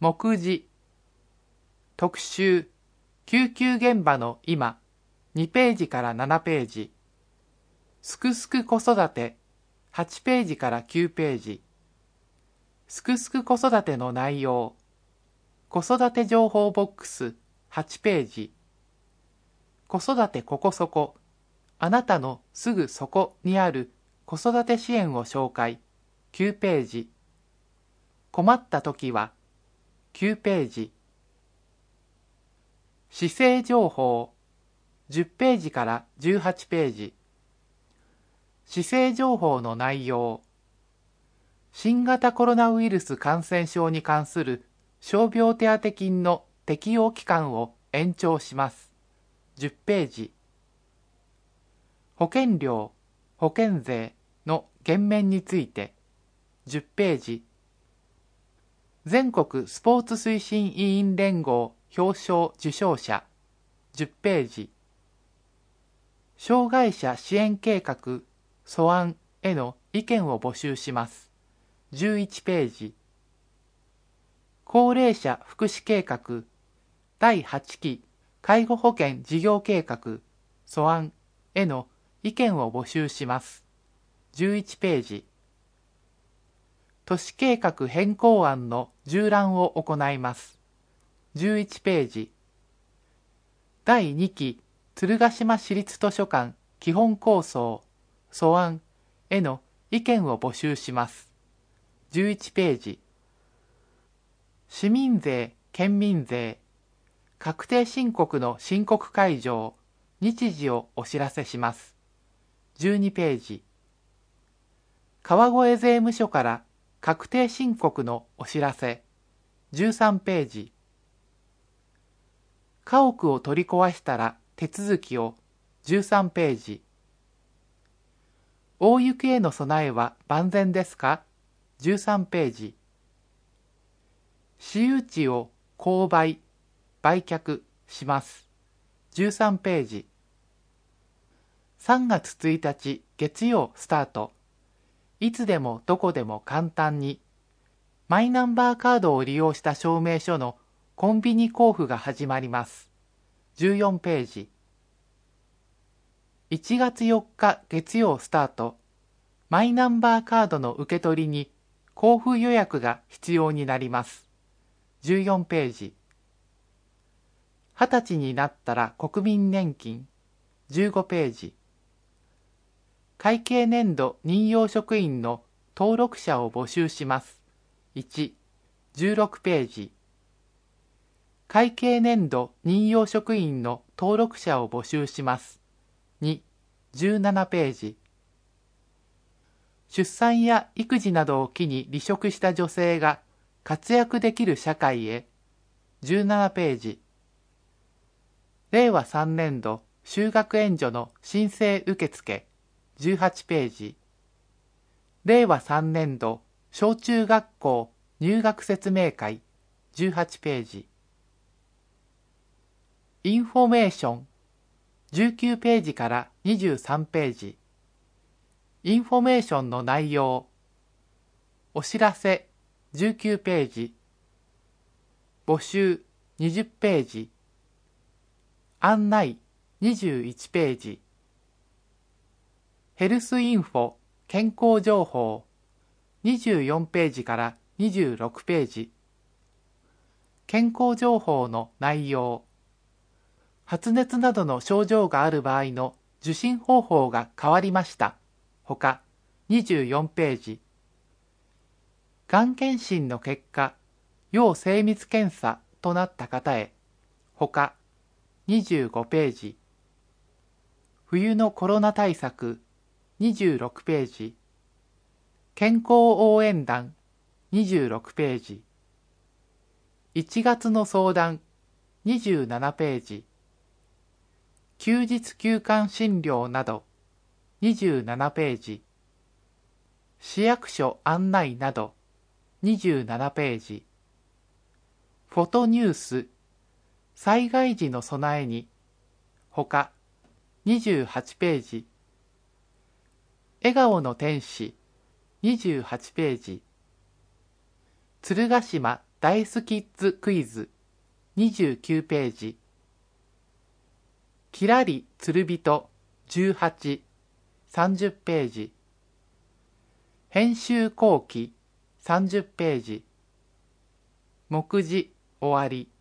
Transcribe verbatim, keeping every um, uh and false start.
目次、特集、救急現場の今、にページからななページ、すくすく子育て、はちページからきゅうページ、すくすく子育ての内容、子育て情報ボックスはちページ、子育てここそこ、あなたのすぐそこにある子育て支援を紹介きゅうページ、困ったときはきゅうページ、姿勢情報じゅっページからじゅうはちページ、姿勢情報の内容、新型コロナウイルス感染症に関する傷病手当金の適用期間を延長します。じゅっページ。保険料、保険税の減免についてじゅっページ。全国スポーツ推進委員連合表彰受賞者じゅっページ。障害者支援計画素案への意見を募集します。じゅういちページ。高齢者福祉計画だいはちき介護保険事業計画素案への意見を募集します。じゅういちページ。都市計画変更案の縦覧を行います。じゅういちページ。だいにき鶴ヶ島市立図書館基本構想素案への意見を募集します。じゅういちページ。市民税、県民税、確定申告の申告開場、日時をお知らせします。じゅうにページ。川越税務署から確定申告のお知らせ、じゅうさんページ。家屋を取り壊したら手続きを、じゅうさんページ。大雪への備えは万全ですか？じゅうさんページ。私有地を購買、売却します。じゅうさんページ。さんがつついたち月曜スタート。いつでもどこでも簡単に。マイナンバーカードを利用した証明書のコンビニ交付が始まります。じゅうよんページ。いちがつよっか月曜スタート。マイナンバーカードの受け取りに交付予約が必要になります。じゅうよんページ。はたちになったら国民年金。じゅうごページ。会計年度任用職員の登録者を募集します。いち、じゅうろくページ。会計年度任用職員の登録者を募集します。に、じゅうななページ。出産や育児などを機に離職した女性が活躍できる社会へ。じゅうななページ。れいわさんねんど就学援助の申請受付。じゅうはちページ。れいわさんねんど小中学校入学説明会。じゅうはちページ。インフォメーション。じゅうきゅうページからにじゅうさんページ。インフォメーションの内容。お知らせじゅうきゅうページ。募集にじゅっページ。案内にじゅういちページ。ヘルスインフォ健康情報にじゅうよんページからにじゅうろくページ。健康情報の内容。発熱などの症状がある場合の受診方法が変わりました。ほかにじゅうよんページ。がん検診の結果、要精密検査となった方へ。ほかにじゅうごページ。冬のコロナ対策にじゅうろくページ。健康応援団にじゅうろくページ。いちがつの相談にじゅうななページ。休日休館診療などにじゅうななページ。市役所案内などにじゅうななページ。フォトニュース災害時の備えにほかにじゅうはちページ。笑顔の天使にじゅうはちページ。鶴ヶ島ダイスキッズクイズにじゅうきゅうページ。きらりつるびとじゅうはち、さんじゅっページ。編集後期さんじゅっページ。目次終わり。